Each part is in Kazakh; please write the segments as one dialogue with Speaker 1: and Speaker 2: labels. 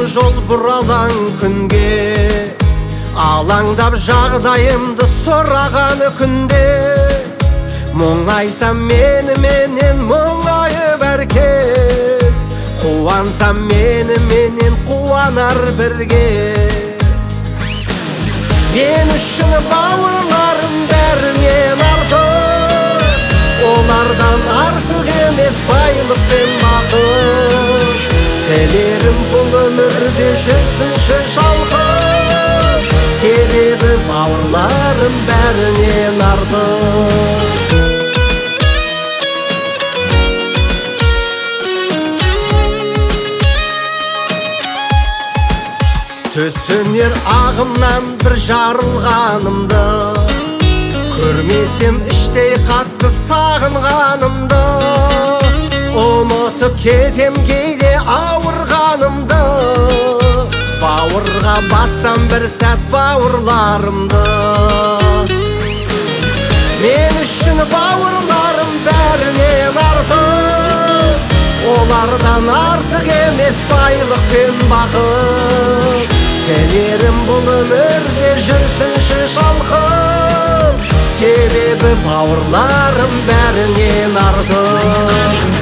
Speaker 1: жол бұралаң күнге, алаңдап жағдайымды сұраған күнде, мұңайсам менен мұңайып әркез, қуансам менен қуанар бірге. Мен үшін бауырларым бәрінен артық, олардан артық емес байлық пен бақыт. Тілерім бұл өмірде жүрсінші шалқып, себебі бауырларым бәрінен артық. Түсінер ағымнан бір жарылғанымды, көрмесем іштей қатты сағынғанымды, ұмытып кетем кейде ауырғанымды, бауырға бассам бір сәт бауырларымды. Мен үшін бауырларым бәрінен артық, олардан артық емес байлық пен бақыт. Тілерім бұл өмірде жүрсінші шалқып, себебі бауырларым бәрінен артық.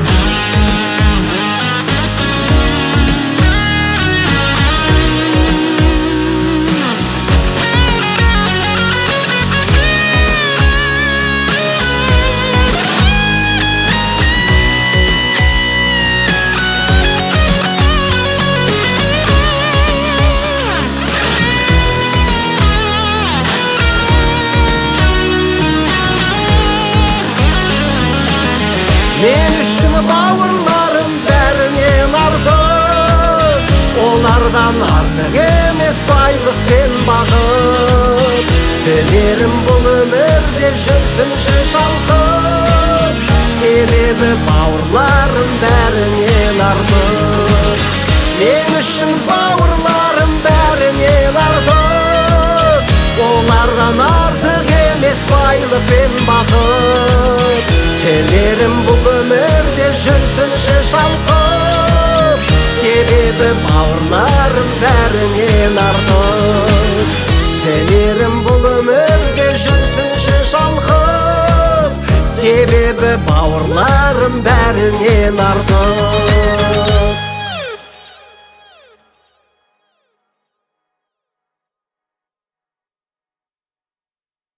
Speaker 1: Мен үшін бауырларым бәрінен артық, олардан артық емес байлық пен бақыт. Тілерім бұл өмірде жүрсінші шалқып, себебі бауырларым бәрінен артық. Мен үшін бауырларым бәрінен артық, олардан артық емес байлық пен бақыт. Тілерім бұл өмірде жүрсінші шалқып, себебі бауырларым бәрінен артық. Тілерім бұл өмірде жүрсінші шалқып, себебі бауырларым бәрінен артық.